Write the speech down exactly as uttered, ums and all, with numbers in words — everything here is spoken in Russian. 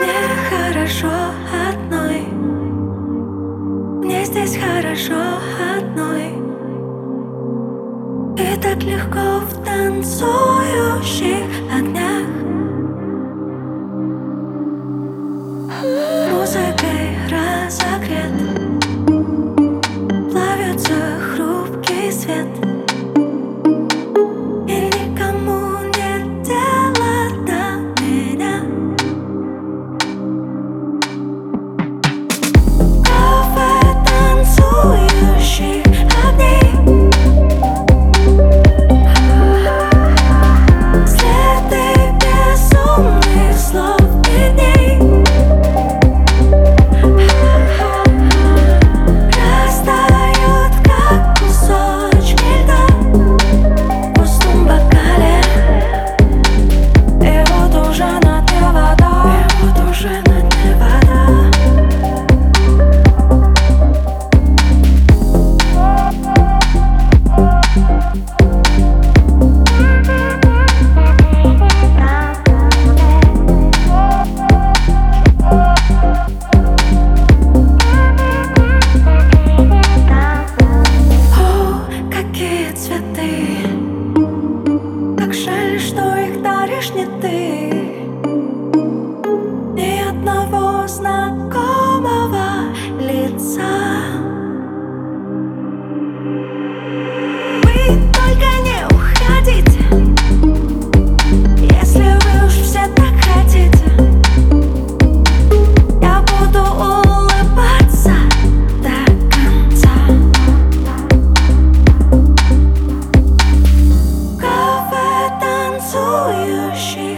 Мне хорошо одной, мне здесь хорошо одной. И так легко в танцующих огнях. Музыкой разогрет, плавится хрупкий свет. И никому нет дела до меня. Кафе танцующих огней, следы безумных слов и дней. Растают, как кусочки льда в пустом бокале. И вот уже на дне вода, и вот уже на дне вода. О, какие цветы! Как жаль, что их даришь не ты. Ни одного знакомого лица. Вы только не уходите, если вы уж все так хотите. Я буду улыбаться до конца. Кафе танцующий